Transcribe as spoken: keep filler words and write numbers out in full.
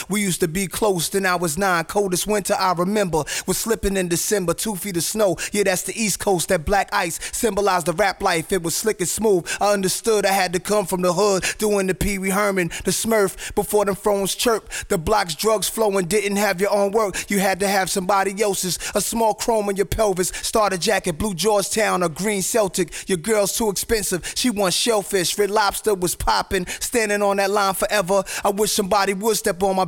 We used to be close, then I was nine. Coldest winter I remember was slipping in December. Two feet of snow, yeah, that's the East Coast. That black ice symbolized the rap life. It was slick and smooth. I understood I had to come from the hood, doing the Pee Wee Herman, the Smurf, before them phones chirp. The blocks, drugs flowing, didn't have your own work. You had to have somebody else's. A small chrome in your pelvis, starter jacket, blue Georgetown, or green Celtic. Your girl's too expensive. She wants shellfish. Red Lobster was popping, standing on that line forever. I wish somebody would step on my